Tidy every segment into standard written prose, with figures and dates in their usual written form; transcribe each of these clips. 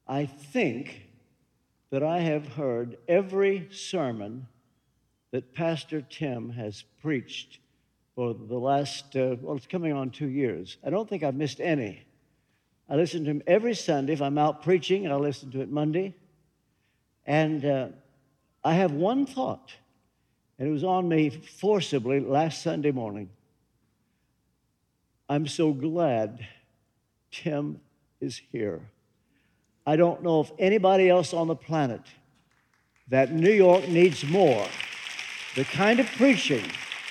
I think that I have heard every sermon that Pastor Tim has preached for the last, it's coming on 2 years. I don't think I've missed any. I listen to him every Sunday. If I'm out preaching, I listen to it Monday. And I have one thought, and it was on me forcibly last Sunday morning. I'm so glad Tim is here. I don't know if anybody else on the planet that New York needs more. The kind of preaching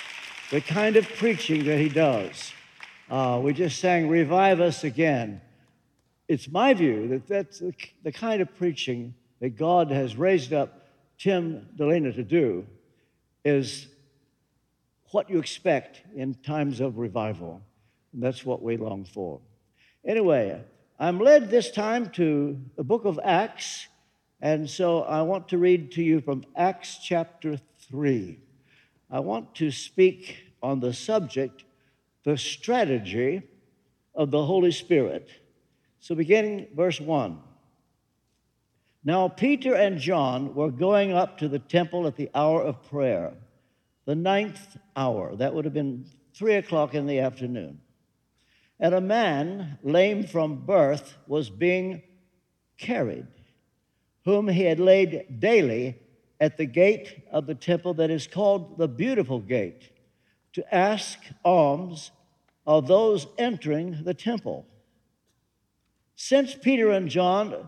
that he does. We just sang, "Revive Us Again." It's my view that that's the kind of preaching that God has raised up Tim Delena to do is what you expect in times of revival. And that's what we long for. Anyway, I'm led this time to the book of Acts, and so I want to read to you from Acts chapter 3. I want to speak on the subject, the strategy of the Holy Spirit. So beginning verse 1. Now Peter and John were going up to the temple at the hour of prayer, the 9th hour. That would have been 3 o'clock in the afternoon. And a man, lame from birth, was being carried, whom he had laid daily at the gate of the temple that is called the Beautiful Gate, to ask alms of those entering the temple. Seeing Peter and John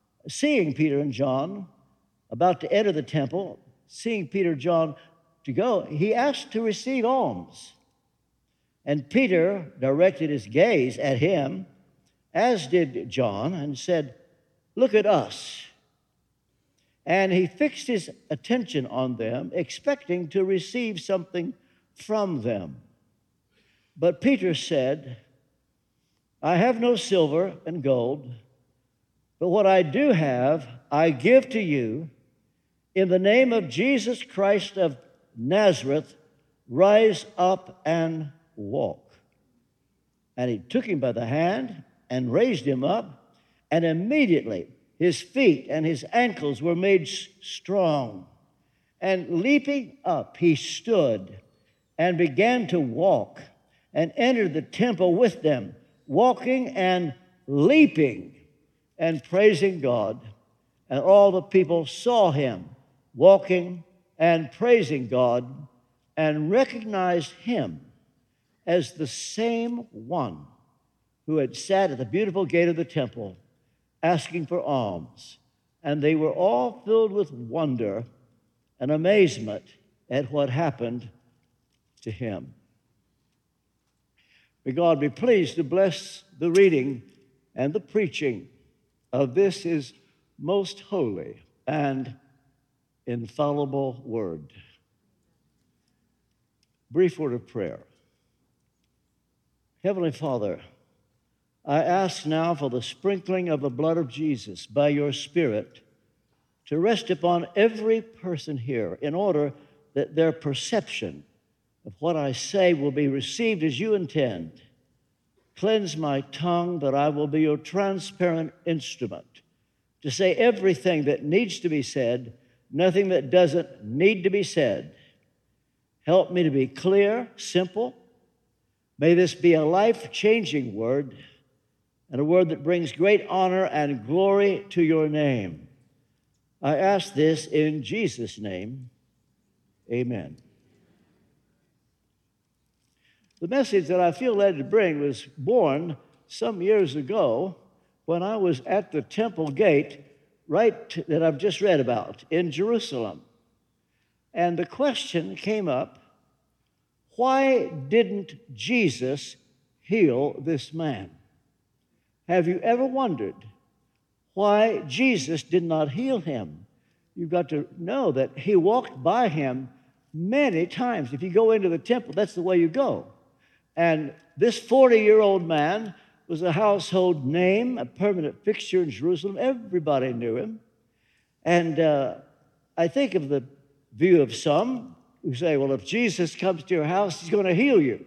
about to enter the temple, seeing Peter and John to go, he asked to receive alms. And Peter directed his gaze at him, as did John, and said, "Look at us." And he fixed his attention on them, expecting to receive something from them. But Peter said, "I have no silver and gold, but what I do have, I give to you. In the name of Jesus Christ of Nazareth, rise up and walk." And he took him by the hand and raised him up, and immediately his feet and his ankles were made strong. And leaping up, he stood and began to walk and entered the temple with them, walking and leaping and praising God. And all the people saw him walking and praising God and recognized him as the same one who had sat at the beautiful gate of the temple asking for alms. And they were all filled with wonder and amazement at what happened to him. May God be pleased to bless the reading and the preaching of this his most holy and infallible word. Brief word of prayer. Heavenly Father, I ask now for the sprinkling of the blood of Jesus by your Spirit to rest upon every person here in order that their perception of what I say will be received as you intend. Cleanse my tongue that I will be your transparent instrument to say everything that needs to be said, nothing that doesn't need to be said. Help me to be clear, simple. May this be a life-changing word and a word that brings great honor and glory to your name. I ask this in Jesus' name. Amen. The message that I feel led to bring was born some years ago when I was at the temple gate that I've just read about in Jerusalem. And the question came up, why didn't Jesus heal this man? Have you ever wondered why Jesus did not heal him? You've got to know that he walked by him many times. If you go into the temple, that's the way you go. And this 40-year-old man was a household name, a permanent fixture in Jerusalem. Everybody knew him. And I think of the view of some who say, well, if Jesus comes to your house, he's going to heal you.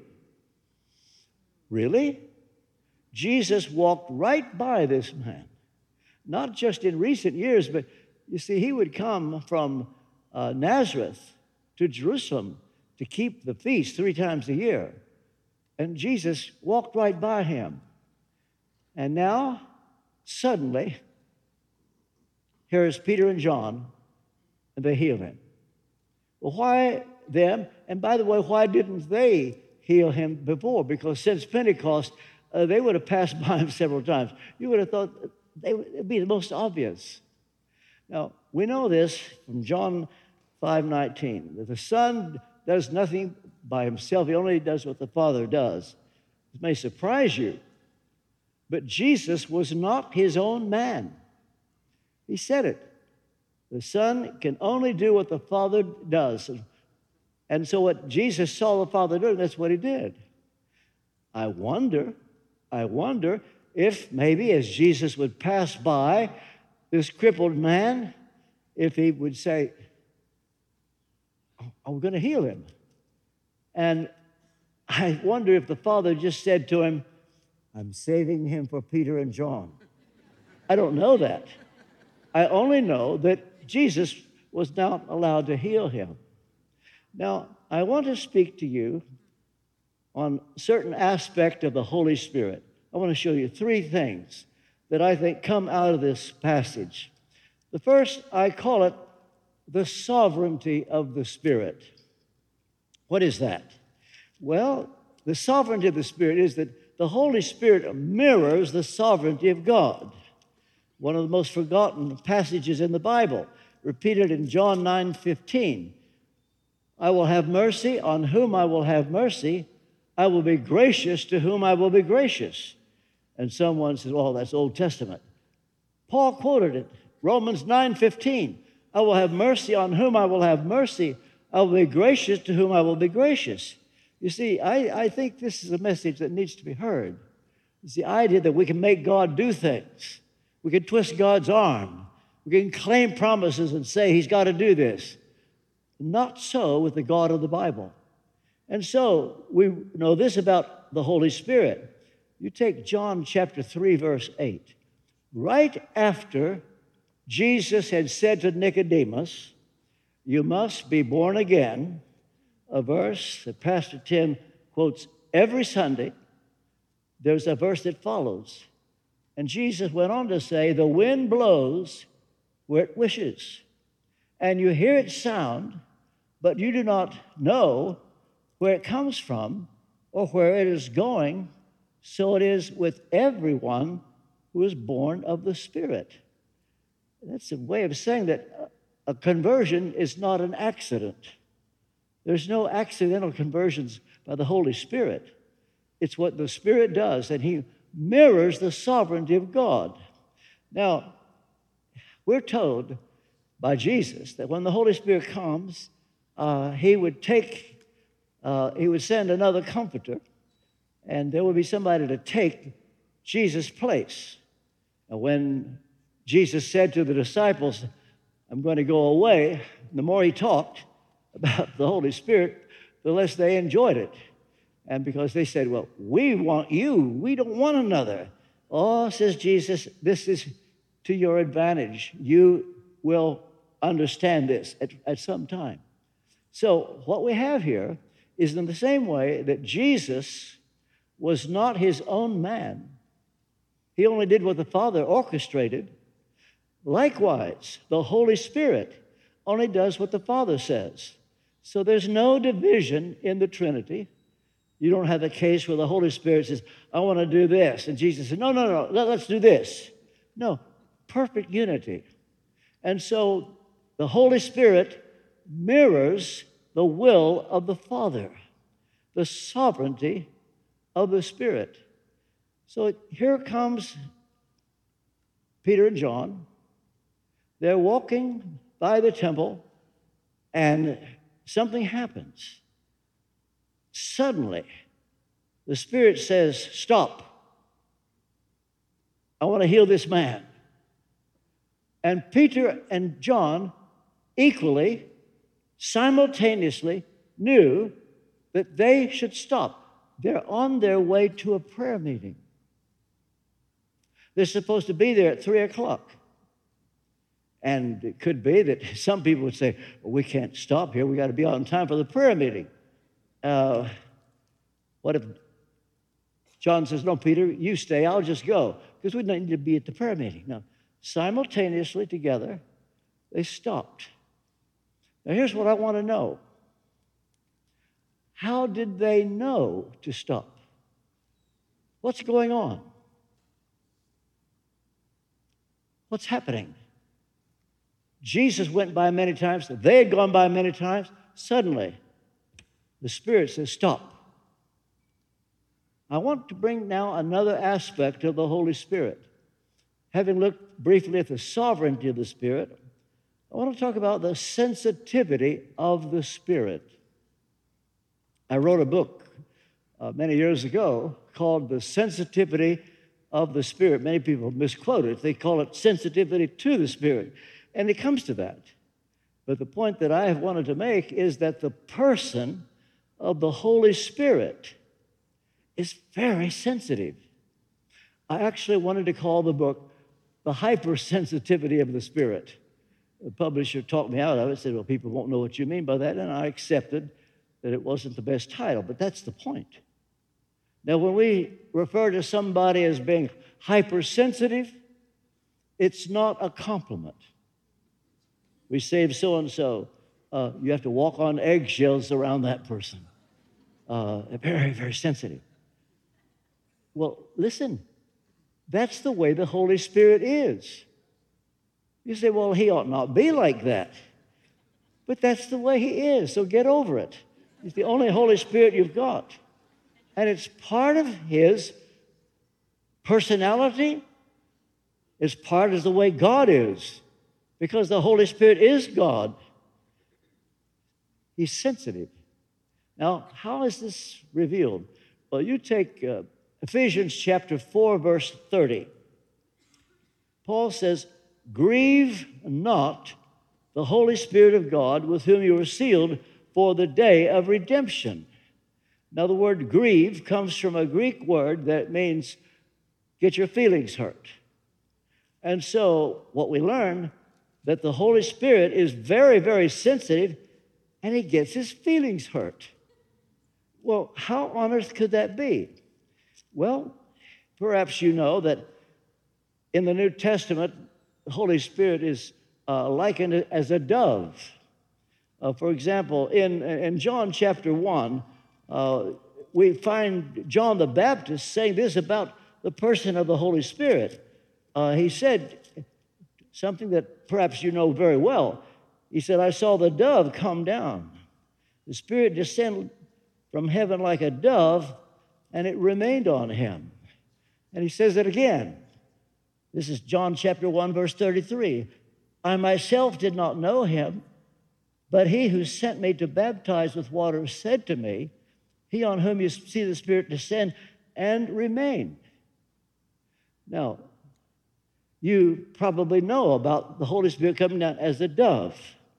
Really? Jesus walked right by this man. not just in recent years, but you see, he would come from Nazareth to Jerusalem to keep the feast 3 times a year. And Jesus walked right by him. And now, suddenly, here's Peter and John, and they heal him. Well, why them? And by the way, why didn't they heal him before? Because since Pentecost, they would have passed by him several times. You would have thought it would be the most obvious. Now, we know this from John 5:19, that the Son does nothing by himself. He only does what the Father does. It may surprise you, but Jesus was not his own man. He said it. The Son can only do what the Father does. And so what Jesus saw the Father doing, that's what he did. I wonder if maybe as Jesus would pass by this crippled man, if he would say, I'm going to heal him. And I wonder if the Father just said to him, I'm saving him for Peter and John. I don't know that. I only know that Jesus was not allowed to heal him. Now, I want to speak to you on a certain aspect of the Holy Spirit. I want to show you 3 things that I think come out of this passage. The first, I call it the sovereignty of the Spirit. What is that? Well, the sovereignty of the Spirit is that the Holy Spirit mirrors the sovereignty of God. One of the most forgotten passages in the Bible, repeated in John 9:15. I will have mercy on whom I will have mercy. I will be gracious to whom I will be gracious. And someone says, oh, that's Old Testament. Paul quoted it, Romans 9:15. I will have mercy on whom I will have mercy. I will be gracious to whom I will be gracious. You see, I think this is a message that needs to be heard. It's the idea that we can make God do things. We can twist God's arm. We can claim promises and say he's got to do this. Not so with the God of the Bible. And so we know this about the Holy Spirit. You take John chapter 3, verse 8. Right after Jesus had said to Nicodemus, you must be born again, a verse that Pastor Tim quotes every Sunday. There's a verse that follows. And Jesus went on to say, the wind blows where it wishes, and you hear its sound, but you do not know where it comes from or where it is going. So it is with everyone who is born of the Spirit. That's a way of saying that a conversion is not an accident. There's no accidental conversions by the Holy Spirit. It's what the Spirit does, and he mirrors the sovereignty of God. Now, we're told by Jesus that when the Holy Spirit comes, he would send another comforter, and there would be somebody to take Jesus' place. And when Jesus said to the disciples, I'm going to go away, the more he talked about the Holy Spirit, the less they enjoyed it. And because they said, well, we want you, we don't want another. Oh, says Jesus, this is to your advantage. You will understand this at some time. So what we have here is in the same way that Jesus was not his own man. He only did what the Father orchestrated. Likewise, the Holy Spirit only does what the Father says. So there's no division in the Trinity. You don't have the case where the Holy Spirit says, I want to do this. And Jesus said, no, let's do this. No, perfect unity. And so the Holy Spirit mirrors the will of the Father, the sovereignty of the Spirit. So here comes Peter and John. They're walking by the temple, and something happens. Suddenly, the Spirit says, stop. I want to heal this man. And Peter and John equally, simultaneously knew that they should stop. They're on their way to a prayer meeting. They're supposed to be there at 3 o'clock. And it could be that some people would say, well, we can't stop here. We got to be on time for the prayer meeting. What if John says, no, Peter, you stay, I'll just go, because we need to be at the prayer meeting. Now, simultaneously together, they stopped. Now, here's what I want to know. How did they know to stop? What's going on? What's happening? Jesus went by many times. They had gone by many times. Suddenly, the Spirit says, stop. I want to bring now another aspect of the Holy Spirit. Having looked briefly at the sovereignty of the Spirit, I want to talk about the sensitivity of the Spirit. I wrote a book many years ago called The Sensitivity of the Spirit. Many people misquote it. They call it sensitivity to the Spirit. And it comes to that. But the point that I have wanted to make is that the person of the Holy Spirit is very sensitive. I actually wanted to call the book The Hypersensitivity of the Spirit. The publisher talked me out of it, said, well, people won't know what you mean by that, and I accepted that it wasn't the best title, but that's the point. Now, when we refer to somebody as being hypersensitive, it's not a compliment. We say of so-and-so, you have to walk on eggshells around that person. Very, very sensitive. Well, listen, that's the way the Holy Spirit is. You say, well, he ought not be like that. But that's the way he is, so get over it. He's the only Holy Spirit you've got. And it's part of his personality. It's part of the way God is. Because the Holy Spirit is God. He's sensitive. Now, how is this revealed? Well, you take Ephesians chapter 4, verse 30. Paul says, grieve not the Holy Spirit of God, with whom you were sealed for the day of redemption. Now, the word grieve comes from a Greek word that means get your feelings hurt. And so what we learn, that the Holy Spirit is very, very sensitive, and he gets his feelings hurt. Well, how on earth could that be? Well, perhaps you know that in the New Testament, the Holy Spirit is likened as a dove. For example, in John chapter 1, we find John the Baptist saying this about the person of the Holy Spirit. He said something that perhaps you know very well. He said, I saw the dove come down. The Spirit descended from heaven like a dove, and it remained on him. And he says it again. This is John chapter 1, verse 33. I myself did not know him, but he who sent me to baptize with water said to me, he on whom you see the Spirit descend and remain. Now, you probably know about the Holy Spirit coming down as a dove.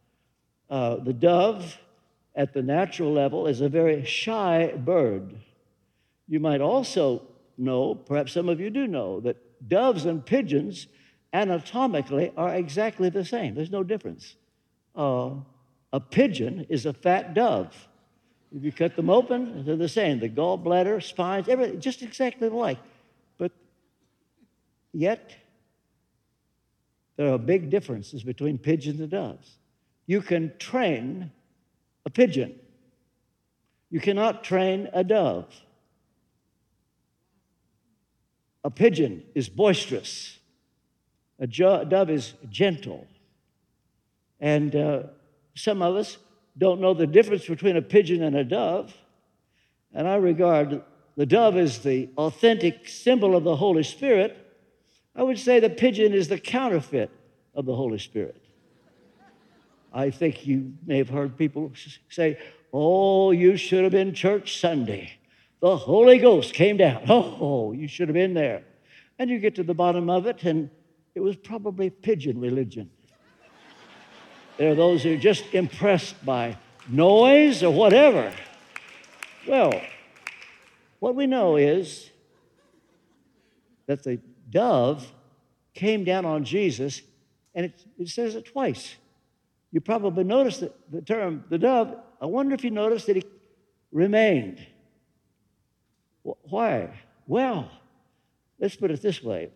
The dove, at the natural level, is a very shy bird. You might also know, perhaps some of you do know, that doves and pigeons anatomically are exactly the same. There's no difference. A pigeon is a fat dove. If you cut them open, they're the same. The gallbladder, spines, everything, just exactly alike. But yet, there are big differences between pigeons and doves. You can train a pigeon. You cannot train a dove. A pigeon is boisterous. A dove is gentle. And some of us don't know the difference between a pigeon and a dove. And I regard the dove as the authentic symbol of the Holy Spirit. I would say the pigeon is the counterfeit of the Holy Spirit. I think you may have heard people say, oh, you should have been church Sunday. The Holy Ghost came down. Oh, you should have been there. And you get to the bottom of it, and it was probably pigeon religion. There are those who are just impressed by noise or whatever. Well, what we know is that the dove came down on Jesus, And it says it twice. You probably noticed the term, the dove. I wonder if you noticed that he remained. Why? Well, let's put it this way.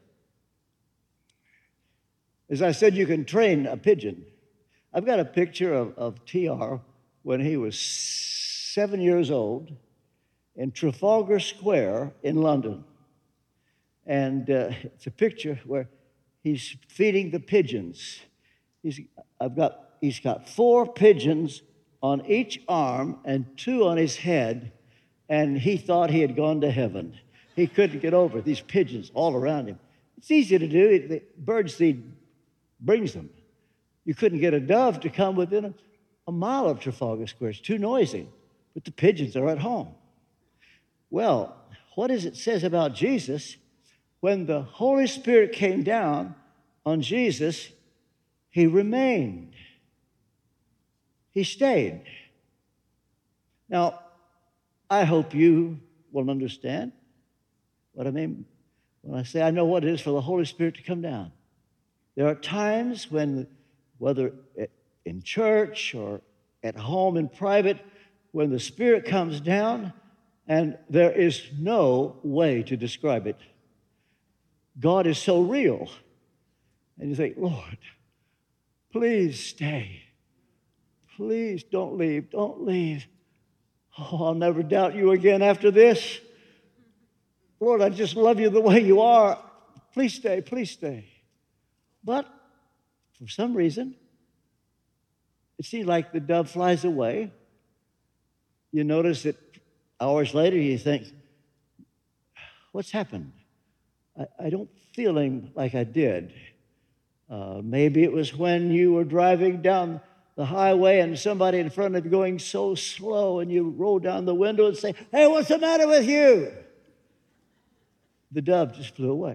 As I said, you can train a pigeon. I've got a picture of TR when he was 7 years old in Trafalgar Square in London. And it's a picture where he's feeding the pigeons. He's got 4 pigeons on each arm and 2 on his head, and he thought he had gone to heaven. He couldn't get over these pigeons all around him. It's easy to do. The birdseed brings them. You couldn't get a dove to come within a mile of Trafalgar Square. It's too noisy. But the pigeons are at home. Well, what does it says about Jesus? When the Holy Spirit came down on Jesus, he remained. He stayed. Now, I hope you will understand what I mean when I say I know what it is for the Holy Spirit to come down. There are times when, whether in church or at home in private, when the Spirit comes down, and there is no way to describe it. God is so real. And you think, Lord, please stay. Please don't leave. Don't leave. Oh, I'll never doubt you again after this. Lord, I just love you the way you are. Please stay. Please stay. But for some reason, it seems like the dove flies away. You notice that hours later you think, what's happened? I don't feel him like I did. Maybe it was when you were driving down the highway and somebody in front of you going so slow and you roll down the window and say, hey, what's the matter with you? The dove just flew away.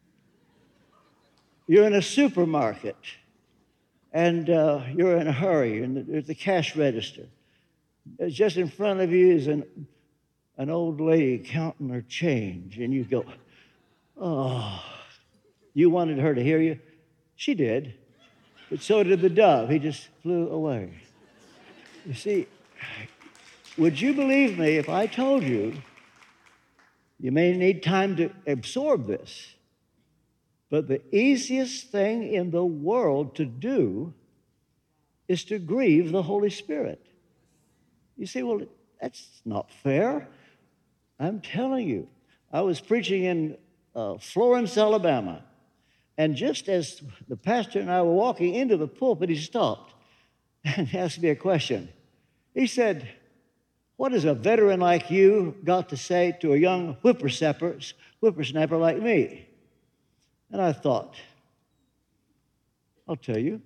You're in a supermarket and you're in a hurry and there's the cash register. Just in front of you is an old lady counting her change, and you go, oh, you wanted her to hear you? She did, but so did the dove. He just flew away. You see, would you believe me if I told you, you may need time to absorb this, but the easiest thing in the world to do is to grieve the Holy Spirit. You say, well, that's not fair. I'm telling you, I was preaching in Florence, Alabama, and just as the pastor and I were walking into the pulpit, he stopped and asked me a question. He said, what has a veteran like you got to say to a young whippersnapper like me? And I thought, I'll tell you.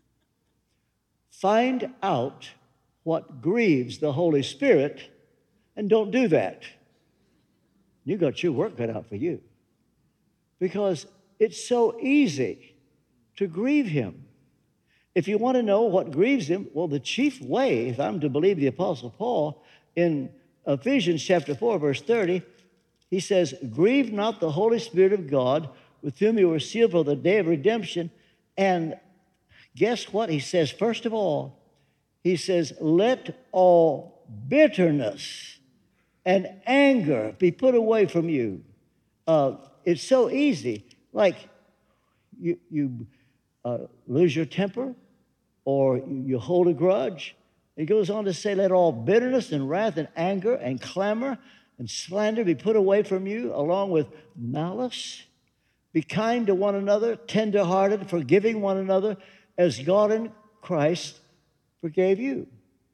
Find out what grieves the Holy Spirit, and don't do that. You got your work cut out for you. Because it's so easy to grieve him. If you want to know what grieves him, well, the chief way, if I'm to believe the Apostle Paul, in Ephesians chapter 4, verse 30, he says, grieve not the Holy Spirit of God, with whom you were sealed for the day of redemption. And guess what? He says, first of all, he says, let all bitterness and anger be put away from you. It's so easy. Like you lose your temper or you hold a grudge. He goes on to say, let all bitterness and wrath and anger and clamor and slander be put away from you, along with malice. Be kind to one another, tenderhearted, forgiving one another, as God in Christ forgave you.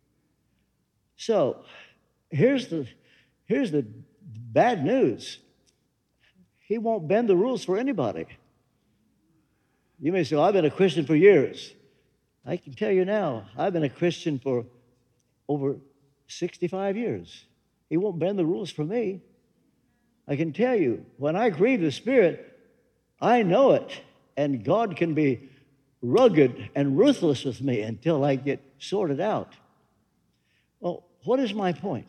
So here's the bad news. He won't bend the rules for anybody. You may say, well, I've been a Christian for years. I can tell you now, I've been a Christian for over 65 years. He won't bend the rules for me. I can tell you, when I grieve the Spirit, I know it, and God can be rugged and ruthless with me until I get sorted out. Well, what is my point?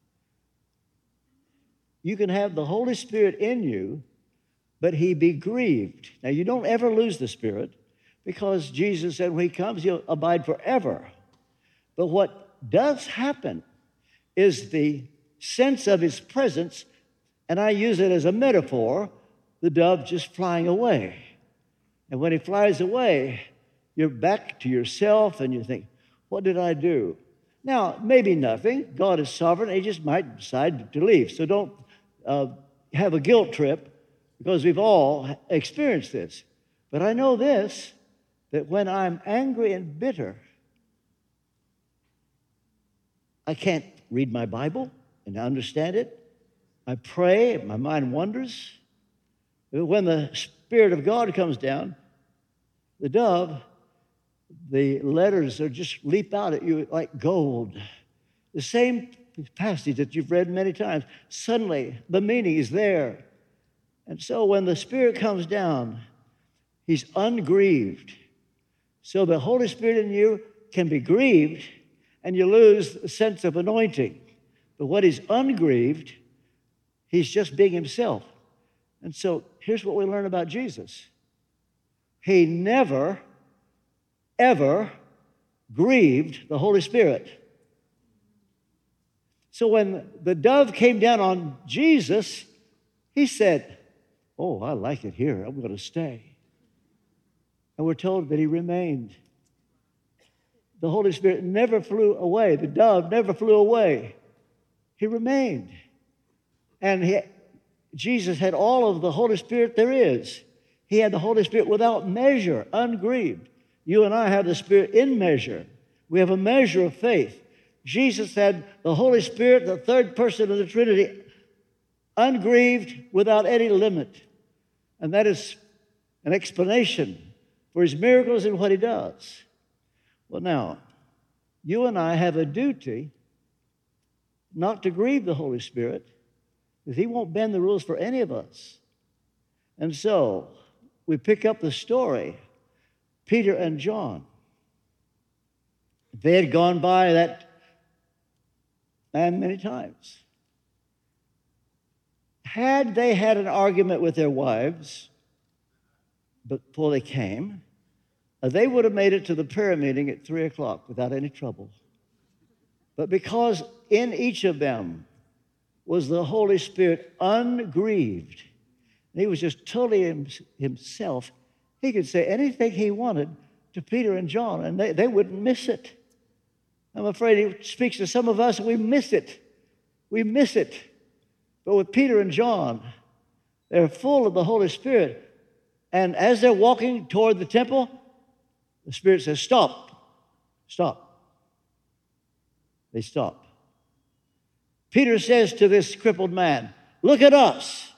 You can have the Holy Spirit in you, but he be grieved. Now, you don't ever lose the Spirit, because Jesus said when he comes, he'll abide forever. But what does happen is the sense of his presence, and I use it as a metaphor, the dove just flying away. And when he flies away, you're back to yourself and you think, what did I do? Now, maybe nothing. God is sovereign. He just might decide to leave. So don't have a guilt trip, because we've all experienced this. But I know this, that when I'm angry and bitter, I can't read my Bible and understand it. I pray, my mind wanders. When the Spirit of God comes down, the dove, the letters are just leap out at you like gold. The same passage that you've read many times, suddenly the meaning is there. And so when the Spirit comes down, he's ungrieved. So the Holy Spirit in you can be grieved and you lose the sense of anointing. But when he's ungrieved, he's just being himself. And so here's what we learn about Jesus. He never, ever grieved the Holy Spirit. So when the dove came down on Jesus, he said, oh, I like it here. I'm going to stay. And we're told that he remained. The Holy Spirit never flew away. The dove never flew away. He remained. And Jesus had all of the Holy Spirit there is. He had the Holy Spirit without measure, ungrieved. You and I have the Spirit in measure. We have a measure of faith. Jesus had the Holy Spirit, the third person of the Trinity, ungrieved without any limit. And that is an explanation for his miracles and what he does. Well, now, you and I have a duty not to grieve the Holy Spirit, because he won't bend the rules for any of us. And so we pick up the story, Peter and John. They had gone by that man many times. Had they had an argument with their wives before they came, they would have made it to the prayer meeting at 3 o'clock without any trouble. But because in each of them was the Holy Spirit ungrieved, and he was just totally himself, he could say anything he wanted to Peter and John, and they wouldn't miss it. I'm afraid he speaks to some of us, and we miss it. We miss it. But with Peter and John, they're full of the Holy Spirit. And as they're walking toward the temple, the Spirit says, stop, stop. They stop. Peter says to this crippled man, look at us.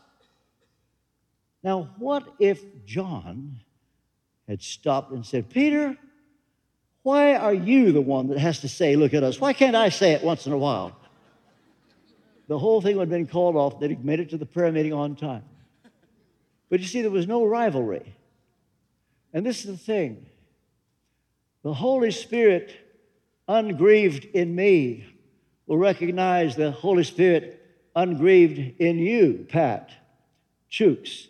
Now, what if John had stopped and said, Peter, why are you the one that has to say, look at us? Why can't I say it once in a while? The whole thing would have been called off, that he made it to the prayer meeting on time. But you see, there was no rivalry. And this is the thing. The Holy Spirit, ungrieved in me, will recognize the Holy Spirit ungrieved in you, Pat, Chooks,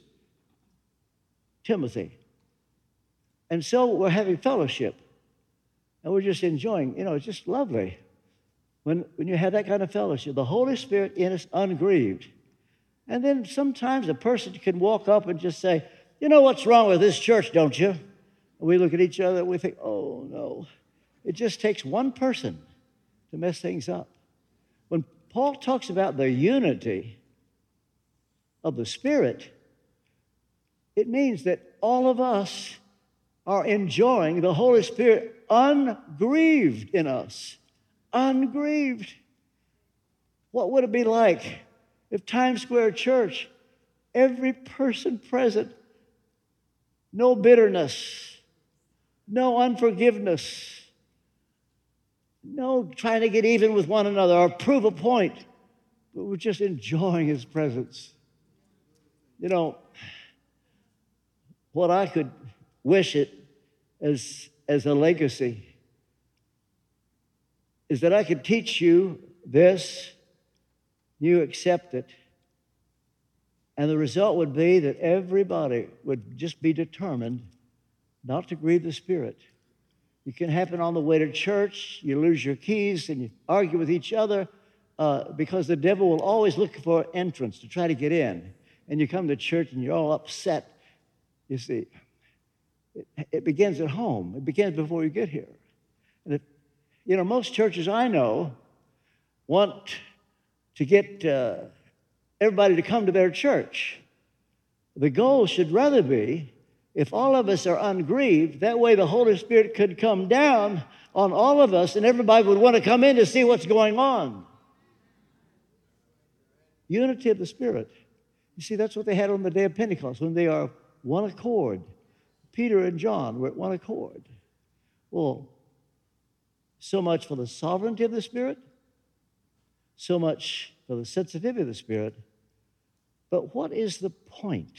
Timothy. And so we're having fellowship. And we're just enjoying, it's just lovely. When you have that kind of fellowship, the Holy Spirit in us ungrieved. And then sometimes a person can walk up and just say, you know what's wrong with this church, don't you? And we look at each other and we think, oh, no. It just takes one person to mess things up. When Paul talks about the unity of the Spirit, it means that all of us are enjoying the Holy Spirit ungrieved in us. Ungrieved. What would it be like if Times Square Church, every person present, no bitterness, no unforgiveness, no trying to get even with one another or prove a point, but we're just enjoying his presence. What I could wish it as a legacy is that I could teach you this, you accept it, and the result would be that everybody would just be determined not to grieve the Spirit. It can happen on the way to church. You lose your keys and you argue with each other because the devil will always look for entrance to try to get in. And you come to church and you're all upset. You see, it begins at home. It begins before you get here. And most churches I know want to get everybody to come to their church. The goal should rather be, if all of us are ungrieved, that way the Holy Spirit could come down on all of us and everybody would want to come in to see what's going on. Unity of the Spirit. You see, that's what they had on the day of Pentecost, when they are one accord. Peter and John were at one accord. Well, so much for the sovereignty of the Spirit, so much for the sensitivity of the Spirit. But what is the point?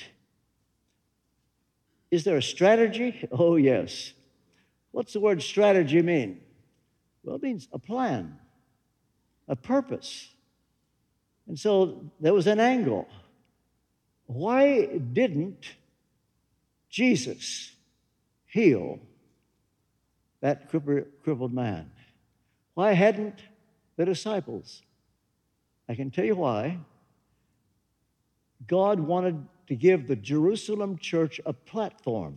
Is there a strategy? Oh, yes. What's the word strategy mean? Well, it means a plan, a purpose. And so there was an angle. Why didn't Jesus heal that crippled man? Why hadn't the disciples? I can tell you why. God wanted to give the Jerusalem church a platform.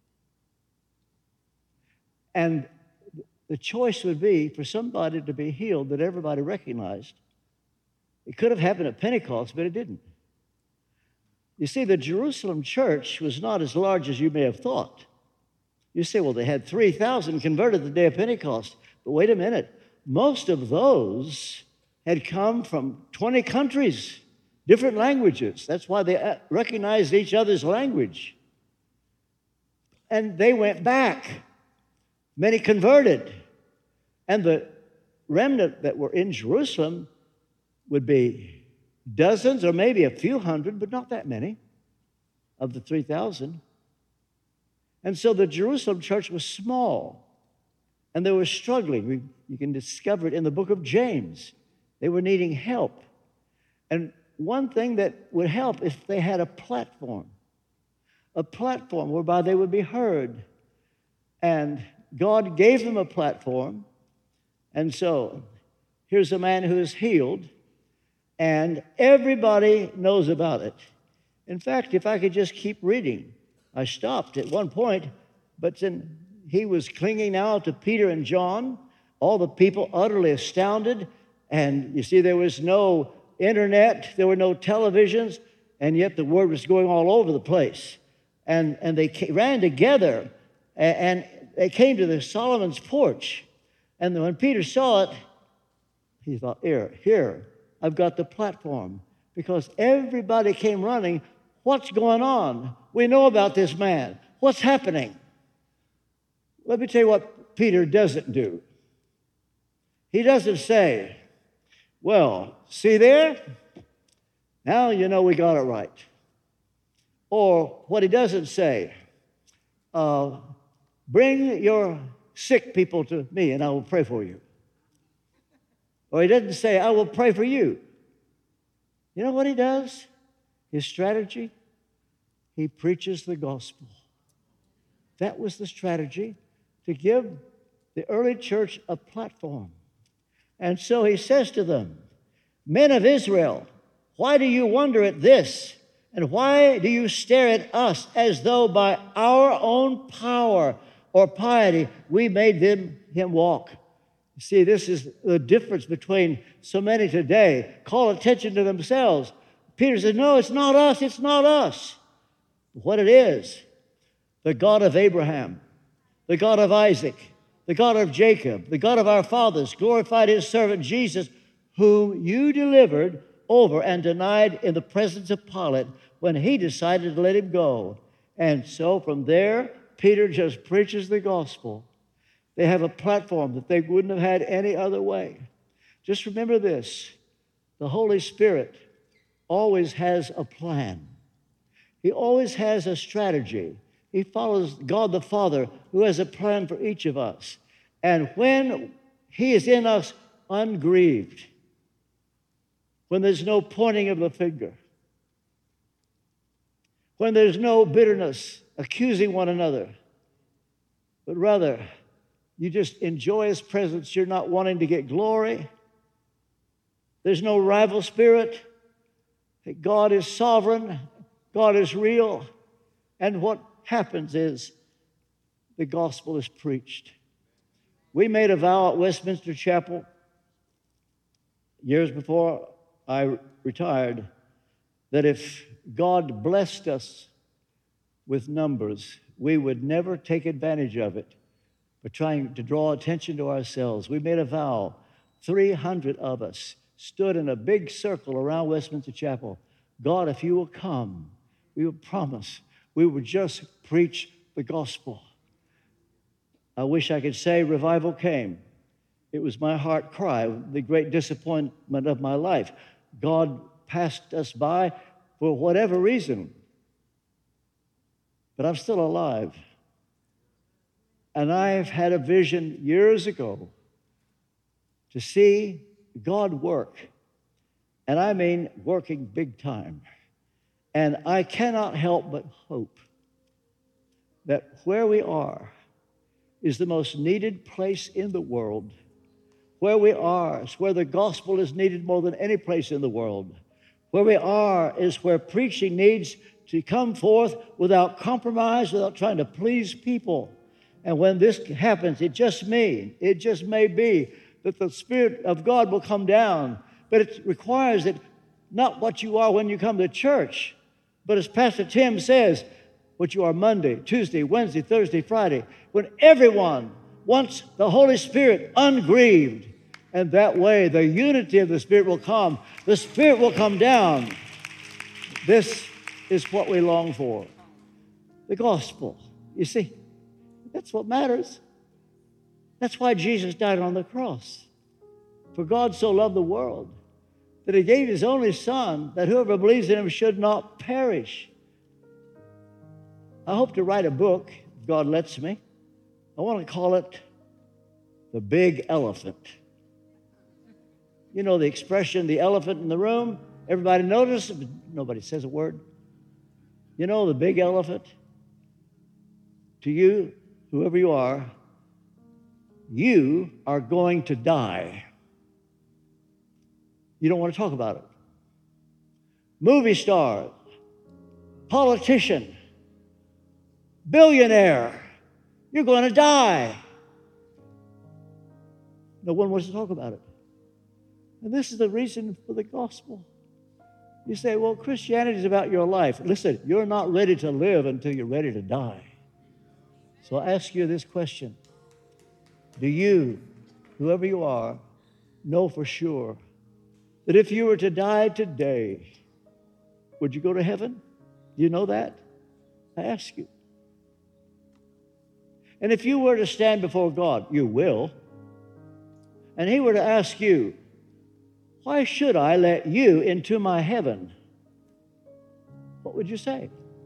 And the choice would be for somebody to be healed that everybody recognized. It could have happened at Pentecost, but it didn't. You see, the Jerusalem church was not as large as you may have thought. You say, well, they had 3,000 converted the day of Pentecost. But wait a minute. Most of those had come from 20 countries, different languages. That's why they recognized each other's language. And they went back. Many converted. And the remnant that were in Jerusalem would be dozens or maybe a few hundred, but not that many of the 3,000. And so the Jerusalem church was small, and they were struggling. You can discover it in the book of James. They were needing help. And one thing that would help if they had a platform whereby they would be heard. And God gave them a platform. And so here's a man who is healed, and everybody knows about it. In fact, if I could just keep reading, I stopped at one point, but then he was clinging now to Peter and John, all the people utterly astounded. And you see, there was no internet, there were no televisions, and yet the word was going all over the place. And they ran together, and they came to the Solomon's porch. And when Peter saw it, he thought, here, I've got the platform. Because everybody came running. What's going on? We know about this man. What's happening? Let me tell you what Peter doesn't do. He doesn't say, well, see there? Now you know we got it right. Or what he doesn't say, bring your sick people to me and I will pray for you. Or he doesn't say, I will pray for you. You know what he does? His strategy? He preaches the gospel. That was the strategy, to give the early church a platform. And so he says to them, men of Israel, why do you wonder at this? And why do you stare at us as though by our own power or piety we made him walk? You see, this is the difference between so many today. Call attention to themselves. Peter said, no, it's not us, it's not us. What it is, the God of Abraham, the God of Isaac, the God of Jacob, the God of our fathers, glorified his servant Jesus, whom you delivered over and denied in the presence of Pilate when he decided to let him go. And so from there, Peter just preaches the gospel. They have a platform that they wouldn't have had any other way. Just remember this, the Holy Spirit always has a plan. He always has a strategy. He follows God the Father, who has a plan for each of us. And when he is in us ungrieved, when there's no pointing of the finger, when there's no bitterness, accusing one another, but rather you just enjoy His presence. You're not wanting to get glory. There's no rival spirit. God is sovereign. God is real. And what happens is the gospel is preached. We made a vow at Westminster Chapel years before I retired that if God blessed us with numbers, we would never take advantage of it by trying to draw attention to ourselves. We made a vow. 300 of us stood in a big circle around Westminster Chapel. God, if you will come, we will promise we would just preach the gospel. I wish I could say revival came. It was my heart cry, the great disappointment of my life. God passed us by for whatever reason. But I'm still alive. And I've had a vision years ago to see God work. And I mean working big time. And I cannot help but hope that where we are is the most needed place in the world. Where we are is where the gospel is needed more than any place in the world. Where we are is where preaching needs to come forth without compromise, without trying to please people. And when this happens, it just may be that the Spirit of God will come down. But it requires that not what you are when you come to church, but as Pastor Tim says, what you are Monday, Tuesday, Wednesday, Thursday, Friday, when everyone wants the Holy Spirit ungrieved. And that way, the unity of the Spirit will come. The Spirit will come down. This is what we long for. The gospel. You see, that's what matters. That's why Jesus died on the cross. For God so loved the world that He gave His only Son, that whoever believes in Him should not perish. I hope to write a book, if God lets me. I want to call it The Big Elephant. You know the expression, the elephant in the room? Everybody notices, but nobody says a word. You know the big elephant? To you, whoever you are going to die. You don't want to talk about it. Movie star, politician, billionaire, you're going to die. No one wants to talk about it. And this is the reason for the gospel. You say, well, Christianity is about your life. Listen, you're not ready to live until you're ready to die. So I ask you this question. Do you, whoever you are, know for sure that if you were to die today, would you go to heaven? Do you know that? I ask you. And if you were to stand before God, you will, and He were to ask you, why should I let you into my heaven? What would you say?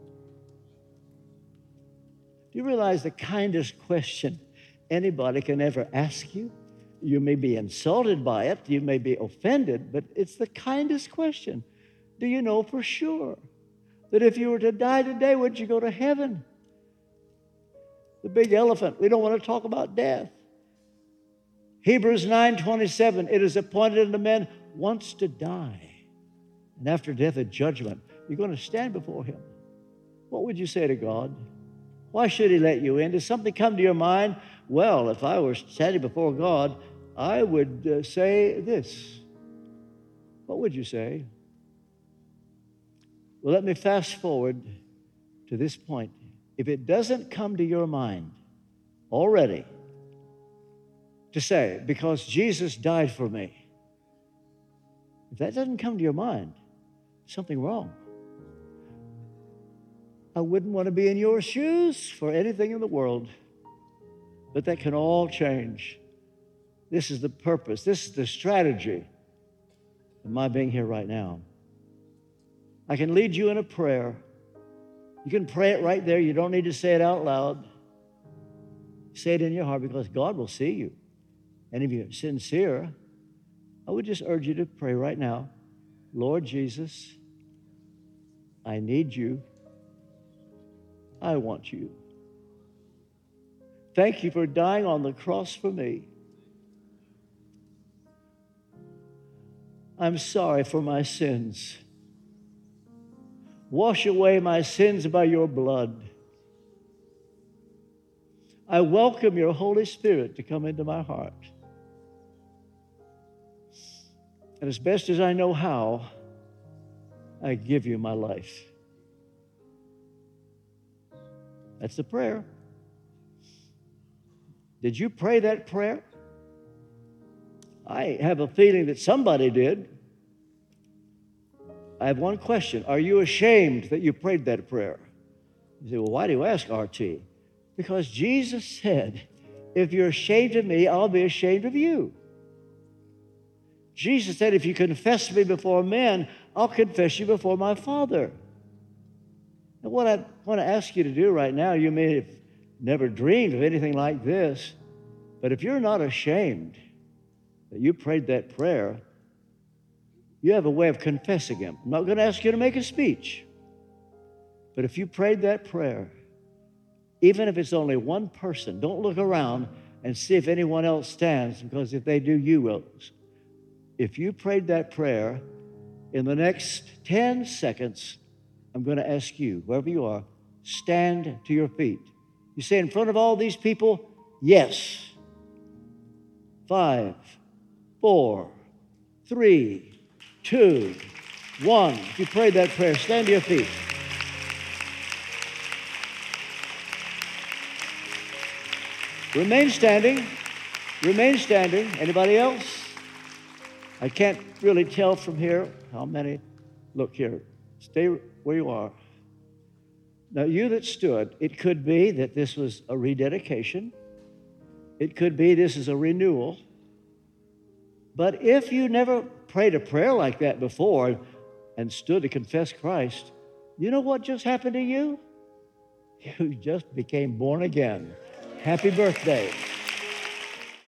Do you realize the kindest question anybody can ever ask you? You may be insulted by it, you may be offended, but it's the kindest question. Do you know for sure that if you were to die today, would you go to heaven? The big elephant. We don't want to talk about death. Hebrews 9:27, it is appointed unto men once to die, and after death a judgment. You're going to stand before Him. What would you say to God? Why should He let you in? Does something come to your mind? Well, if I were standing before God, I would say this. What would you say? Well, let me fast forward to this point. If it doesn't come to your mind already to say, because Jesus died for me, if that doesn't come to your mind, something wrong. I wouldn't want to be in your shoes for anything in the world. But that can all change. This is the purpose. This is the strategy of my being here right now. I can lead you in a prayer. You can pray it right there. You don't need to say it out loud. Say it in your heart because God will see you. And if you're sincere, I would just urge you to pray right now. Lord Jesus, I need you. I want you. thank you for dying on the cross for me. I'm sorry for my sins. Wash away my sins by your blood. I welcome your Holy Spirit to come into my heart. And as best as I know how, I give you my life. That's the prayer. Did you pray that prayer? I have a feeling that somebody did. I have one question. Are you ashamed that you prayed that prayer? You say, well, why do you ask, RT? Because Jesus said, if you're ashamed of me, I'll be ashamed of you. Jesus said, if you confess me before men, I'll confess you before my Father. And what I want to ask you to do right now, you may have never dreamed of anything like this, but if you're not ashamed that you prayed that prayer, you have a way of confessing Him. I'm not going to ask you to make a speech, but if you prayed that prayer, even if it's only one person, don't look around and see if anyone else stands, because if they do, you will. If you prayed that prayer, in the next 10 seconds, I'm going to ask you, wherever you are, stand to your feet. You say in front of all these people, yes. 5, 4, 3, 2, 1. If you prayed that prayer, stand to your feet. Remain standing. Remain standing. Anybody else? I can't really tell from here how many. Look here. Stay where you are. Now, you that stood, it could be that this was a rededication. It could be this is a renewal. But if you never prayed a prayer like that before and stood to confess Christ, you know what just happened to you? You just became born again. Happy birthday.